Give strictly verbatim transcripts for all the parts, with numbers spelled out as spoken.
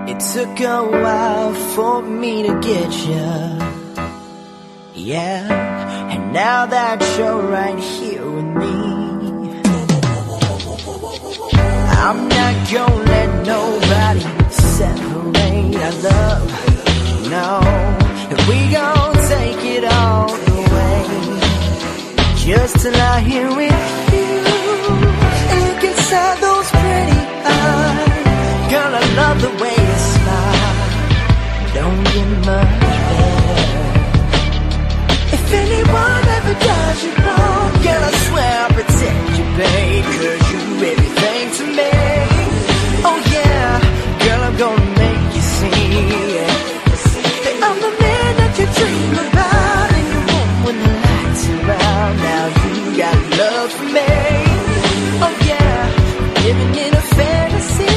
It took a while for me to get you, yeah. And now that you're right here with me, I'm not gonna let nobody separate our love, no. And we gon' take it all the way, just to lie here with you and look inside those pretty eyes. Girl, I love the way you smile, don't get much better. If anyone ever does you wrong, girl, I swear I'll protect you, babe, 'cause you everything to me. Oh yeah, girl, I'm gonna make you see that I'm the man that you dream about, and you want when the lights are out. Now you got love for me. Oh yeah, living in a fantasy.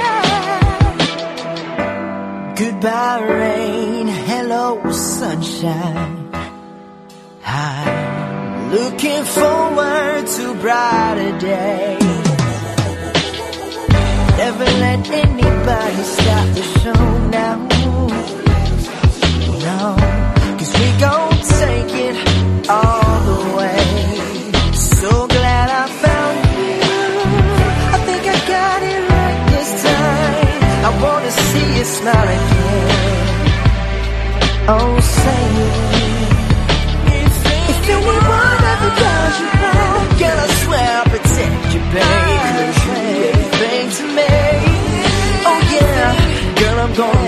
Goodbye rain, hello sunshine. I'm looking forward to a brighter day. Never let anybody stop the show now, no, 'cause we gon' take it all the way. So glad I found you, I think I got it right this time. I wanna see you smile again. Oh, say it. If anyone ever does you wrong, girl, I swear I'll protect you, babe, 'cause you're everything to me. Oh yeah, girl, I'm gonna